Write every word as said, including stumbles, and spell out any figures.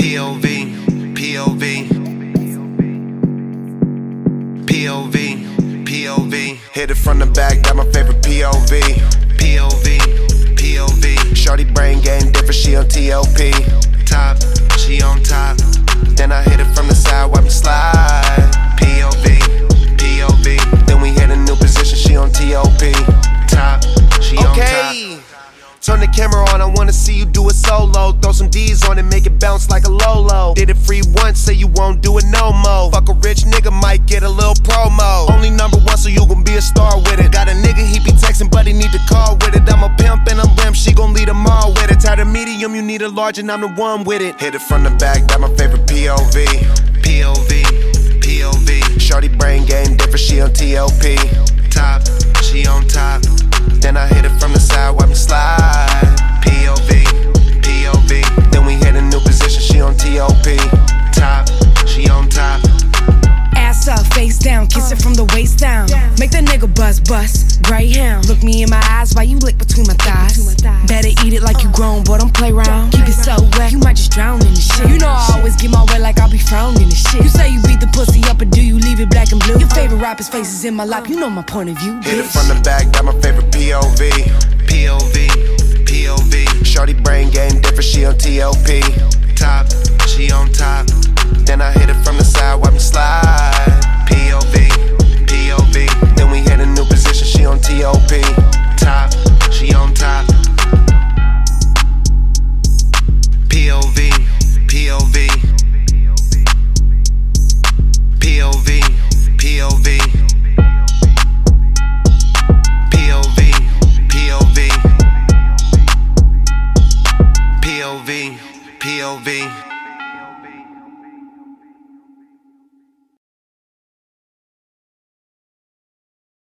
P O V, P O V, P O V, P O V. Hit it from the back, got my favorite P O V. P O V, P O V. Shorty brain game different, she on T O P. Top, she on top. Then I hit it from the side, wipe me slide. P O V, P O V. Then we hit a new position, she on T O P. Top, she on top. Okay. Turn the camera on, I wanna see you do it solo. Throw some D's on it, make it bounce like a Lolo. Did it free once, say you won't do it no more. Fuck a rich nigga, might get a little promo. Only number one, so you gon' be a star with it. Got a nigga, he be texting, but he need to call with it. I'm a pimp and I'm rim, she gon' lead them all with it. Tired of medium, you need a large and I'm the one with it. Hit it from the back, got my favorite P O V. P O V, P O V. Shorty brain game different, she on T O P. Top, she on top. Then I hit it from the side, wipe me slide. P O V, P O V. Then we hit a new position, she on T O P. Top, she on top. Ass up, face down, kiss it from the waist down. Make that nigga buzz, bust, Greyhound. Look me in my eyes while you lick between my thighs. Better eat it like you grown, boy, don't play round. Keep it so wet, you might just drown in the shit. You know I always get my way like I'll be frowned in the shit. You say you beat the pussy up, or do you leave it black and blue? Your favorite rapper's face is in my lap, you know my point of view, bitch. Hit it from the back, got my favorite P O V. P O V, P O V. Shorty brain game different, she on T O P. Top, she on top. Then I hit it from the side, wipe me slide. P O V, P O V. Then we hit a new position, she on T O P. Top, she on top. P O V, P O V. P O V, P O V. P O V, P O V. P O V, P O V.